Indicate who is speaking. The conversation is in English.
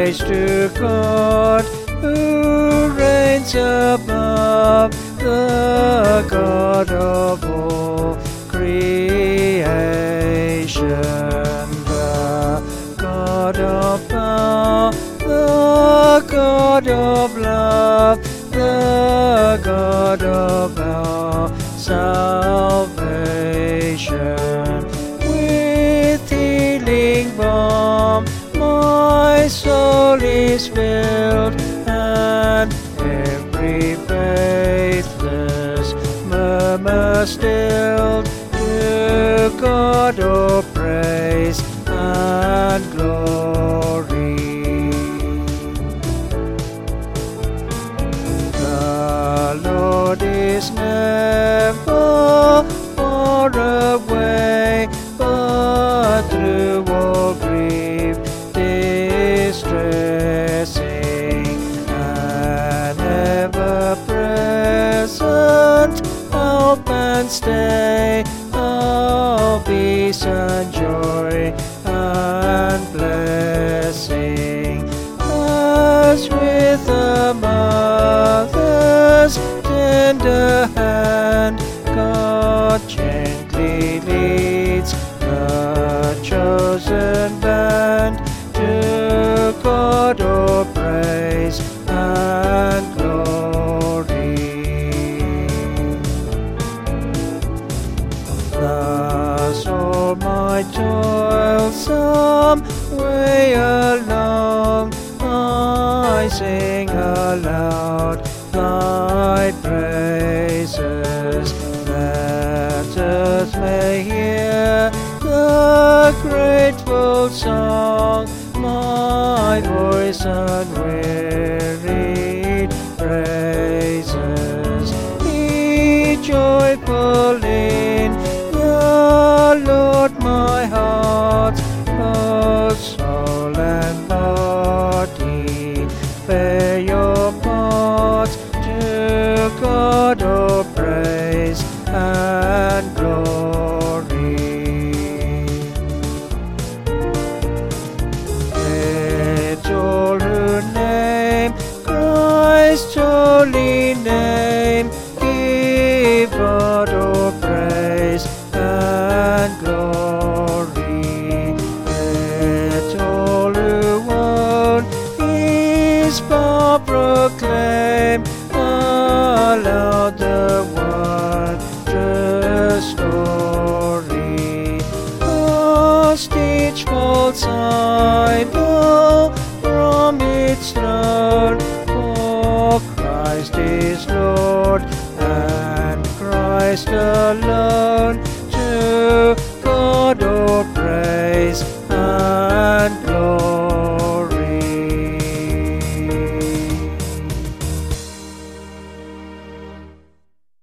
Speaker 1: praise to God who reigns above, the God of all creation, the God of power, the God of love, the God of our salvation. With healing balm my soul is filled, and every faithless murmur stilled. To God all praise and glory. The Lord is never far away, but through all grief distressing, and ever present help and stay, all peace and joy and blessing. As with a mother's tender hand, God gently leads the chosen band. To God all praise and glory. Thus all my toilsome way along, I sing aloud thy praises, that earth may hear the grateful song, my voice unwearied praises. Be joyful in the Lord, my heart, both soul and body, bear your part. To God all praise and glory. Let all who name Christ's holy name give God all praise and glory. Let all who own His power proclaim aloud the wondrous story. Lost each false idol from its throne, for Christ is Lord, and Christ alone. To God all praise and glory.